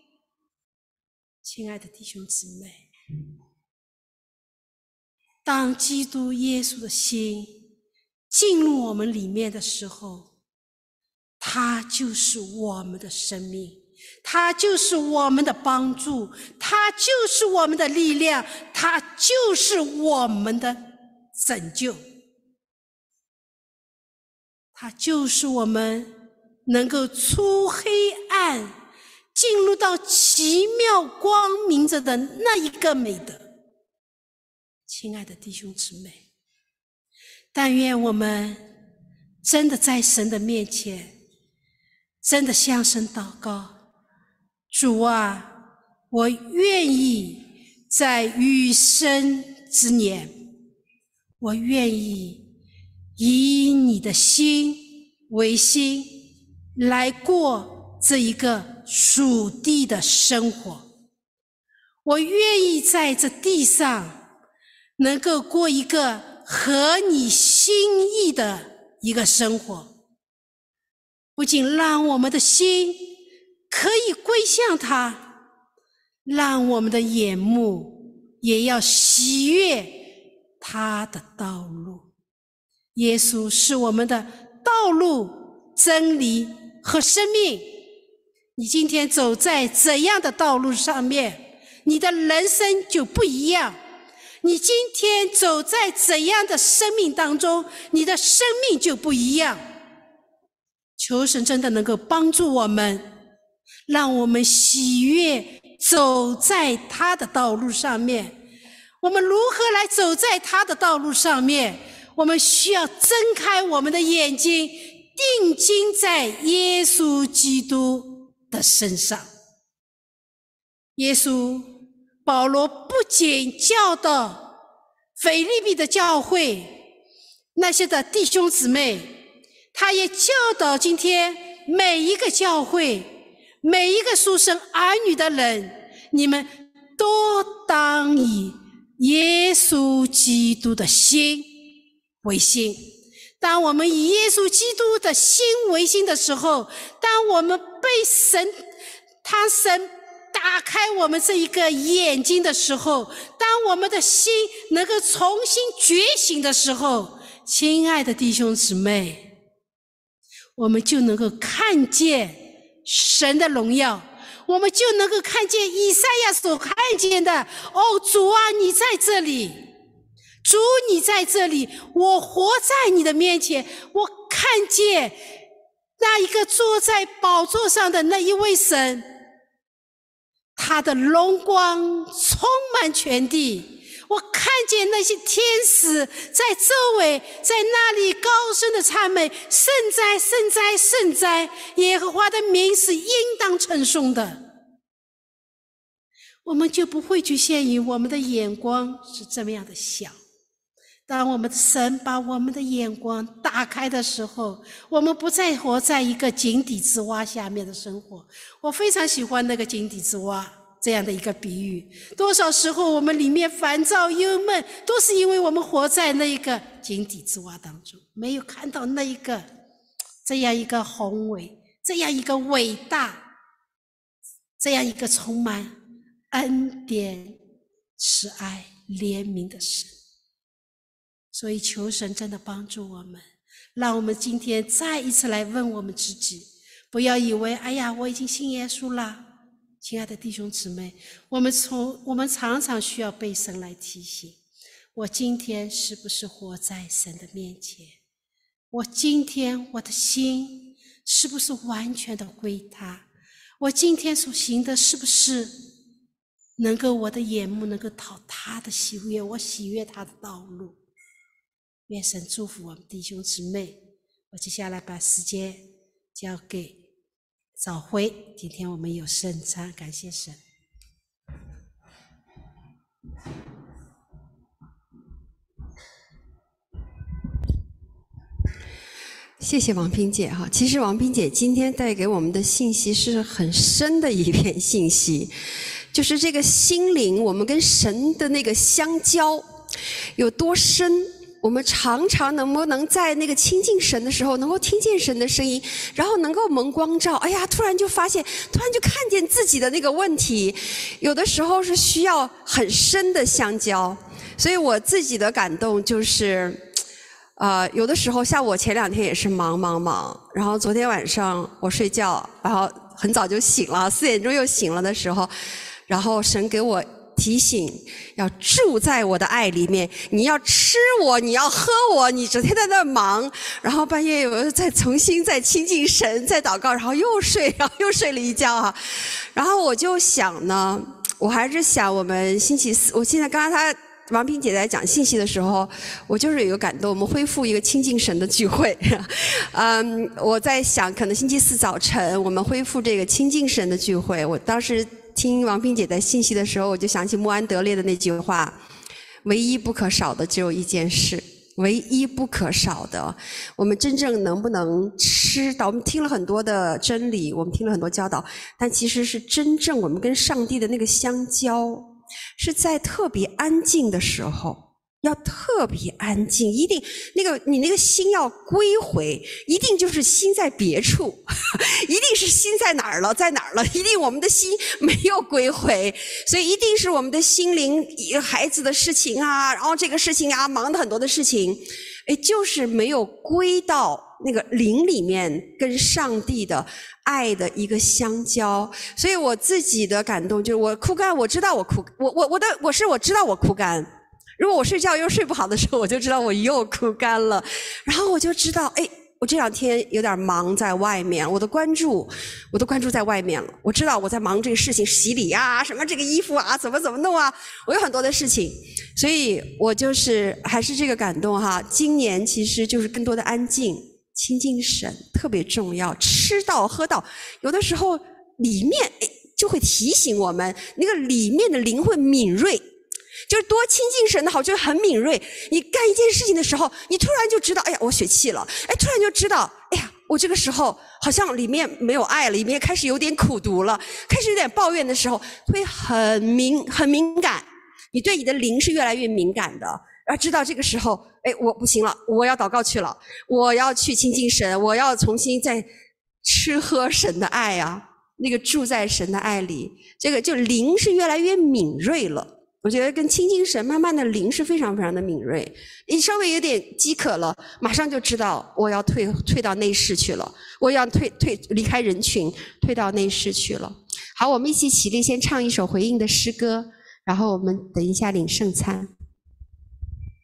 亲爱的弟兄姊妹，当基督耶稣的心进入我们里面的时候，他就是我们的生命，他就是我们的帮助，他就是我们的力量，他就是我们的拯救，他就是我们能够出黑暗进入到奇妙光明着的那一个美德。亲爱的弟兄姊妹，但愿我们真的在神的面前，真的向神祷告，主啊，我愿意在余生之年，我愿意以你的心为心，来过这一个属地的生活。我愿意在这地上能够过一个合你心意的一个生活，不仅让我们的心可以归向他，让我们的眼目也要喜悦他的道路。耶稣是我们的道路、真理和生命。你今天走在怎样的道路上面，你的人生就不一样。你今天走在怎样的生命当中，你的生命就不一样。求神真的能够帮助我们，让我们喜悦走在他的道路上面。我们如何来走在他的道路上面？我们需要睁开我们的眼睛，定睛在耶稣基督的身上。耶稣保罗不仅教导腓立比的教会那些的弟兄姊妹，他也教导今天每一个教会每一个属神儿女的人，你们都当以耶稣基督的心为心。当我们以耶稣基督的心为心的时候，当我们被神打开我们这一个眼睛的时候，当我们的心能够重新觉醒的时候，亲爱的弟兄姊妹，我们就能够看见神的荣耀，我们就能够看见以赛亚所看见的，主啊，你在这里，主你在这里，我活在你的面前，我看见那一个坐在宝座上的那一位神，他的荣光充满全地，我看见那些天使在周围，在那里高声的赞美，圣哉圣哉圣哉，耶和华的名是应当称颂的。我们就不会局限于我们的眼光是这么样的小。当我们的神把我们的眼光打开的时候，我们不再活在一个井底之蛙下面的生活。我非常喜欢那个井底之蛙这样的一个比喻。多少时候我们里面烦躁忧闷，都是因为我们活在那一个井底之蛙当中，没有看到那一个这样一个宏伟，这样一个伟大，这样一个充满恩典慈爱怜悯的神。所以求神真的帮助我们，让我们今天再一次来问我们自己，不要以为哎呀我已经信耶稣了。亲爱的弟兄姊妹，我们常常需要被神来提醒，我今天是不是活在神的面前，我今天我的心是不是完全的归他，我今天所行的是不是能够我的眼目能够讨他的喜悦，我喜悦他的道路。愿神祝福我们弟兄姊妹。我接下来把时间交给早辉，今天我们有圣餐，感谢神。 谢谢王萍姐哈。其实王萍姐今天带给我们的信息是很深的一篇信息，就是这个心灵我们跟神的那个相交有多深，我们常常能不能在那个亲近神的时候能够听见神的声音，然后能够蒙光照，哎呀突然就发现，突然就看见自己的那个问题，有的时候是需要很深的相交。所以我自己的感动就是有的时候像我前2天也是忙，然后昨天晚上我睡觉，然后很早就醒了，4点钟又醒了的时候，然后神给我提醒要住在我的爱里面，你要吃我，你要喝我，你整天在那忙，然后半夜又再重新再亲近神，再祷告，然后又睡了一觉啊。然后我就想呢，我还是想我们星期四，我现在刚刚王萍姐在讲信息的时候，我就是有一个感动，我们恢复一个亲近神的聚会。我在想可能星期四早晨我们恢复这个亲近神的聚会。我当时听王萍姐在信息的时候，我就想起穆安德烈的那句话，唯一不可少的只有一件事，唯一不可少的，我们真正能不能吃到，我们听了很多的真理，我们听了很多教导，但其实是真正我们跟上帝的那个相交，是在特别安静的时候，要特别安静，一定你那个心要归回，一定就是心在别处，一定是心在哪儿了，一定我们的心没有归回，所以一定是我们的心灵孩子的事情啊，然后这个事情啊，忙的很多的事情，就是没有归到那个灵里面跟上帝的爱的一个相交。所以我自己的感动就是我枯干，我知道我知道我枯干。如果我睡觉又睡不好的时候，我就知道我又枯干了。然后我就知道，我这2天有点忙在外面，我的关注在外面了。我知道我在忙这个事情，洗礼啊，什么这个衣服啊，怎么弄啊，我有很多的事情。所以我就是还是这个感动哈。今年其实就是更多的安静，亲近神特别重要，吃到喝到，有的时候里面就会提醒我们，那个里面的灵会敏锐。就是多亲近神的好，就是很敏锐。你干一件事情的时候，你突然就知道，哎呀，我血气了。哎，突然就知道，哎呀，我这个时候好像里面没有爱了，里面开始有点苦毒了，开始有点抱怨的时候，会很敏感。你对你的灵是越来越敏感的，而知道这个时候，哎，我不行了，我要祷告去了，我要去亲近神，我要重新再吃喝神的爱啊，那个住在神的爱里，这个就灵是越来越敏锐了。我觉得跟亲近神慢慢的灵是非常非常的敏锐，你稍微有点饥渴了，马上就知道我要退到内室去了，我要离开人群，退到内室去了。好，我们一起起立，先唱一首回应的诗歌，然后我们等一下领圣餐。